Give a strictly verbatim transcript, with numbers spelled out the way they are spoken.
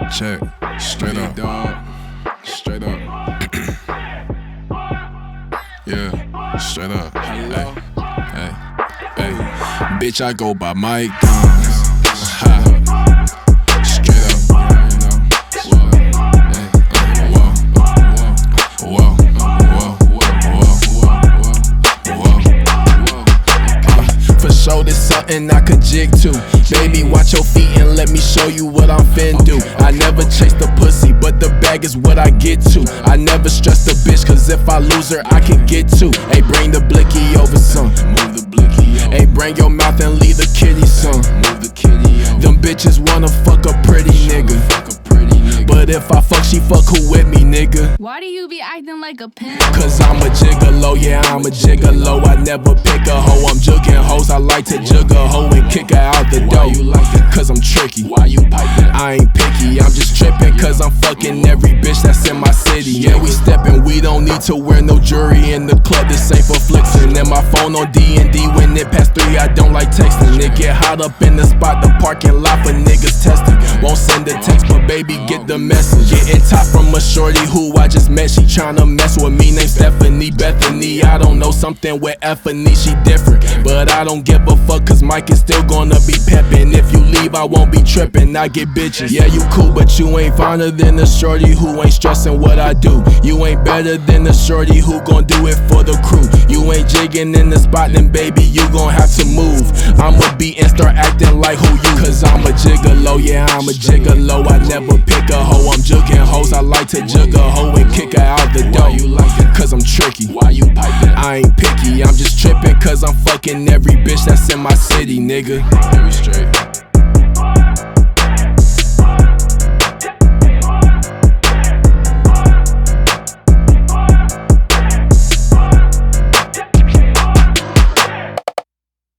Check, straight up, dog. Straight up. Yeah, straight up. Hello. Hey, hey, hey. Bitch, I go by Mike Guns. Ha. Straight up. Whoa, hey, whoa, whoa, whoa, whoa, whoa, whoa. For sure, this something I could jig to. Baby, watch your feet and let me show you what I'm fin do. I never chase the pussy, but the bag is what I get to. I never stress the bitch, cause if I lose her, I can get to. Hey, bring the blicky over some. Move the blicky over. Hey, bring your mouth and leave the kitty some. Move the kitty over. Them bitches wanna fuck a pretty nigga. But if I fuck, she fuck who with me, nigga. Why do you be acting like a pimp? Cause I'm a gigolo, yeah, I'm a gigolo. I never pick a hoe, I'm jugging hoes. I like to jug a hoe and kick her out the door. You like that? Cause I'm tricky. Why you piping? I ain't picky, I'm just tripping cause I'm fucking every bitch that's in my city. Yeah, we steppin', we don't need to wear no jewelry in the club. This ain't for flexing. And my phone on D and D when it past three, I don't like texting. It get hot up in the spot, the parking lot for niggas testing. Won't send a text, but baby, get the message. Getting top from a shorty who I just met. She tryna mess with me, named Stephanie Bethany. I don't know, something with Effany, she different. But I don't give a fuck cause Mike is still gonna be peppin'. If you leave, I won't be trippin', I get bitches. Yeah, you cool, but you ain't finer than a shorty who ain't stressin' what I do. You ain't better than a shorty who gon' do it for the crew. You ain't jigging in the spot, then baby, you gon' have to move. I'ma be and start acting like who you. Cause I'm a gigolo, yeah, I'm a gigolo. I never pick a hoe, I'm jugging hoes. I like to jug a hoe and kick her out the door. You like that? Cause I'm tricky. Why you piping? I ain't picky, I'm just trippin' cause I'm fucking every bitch that's in my city, nigga. Very straight.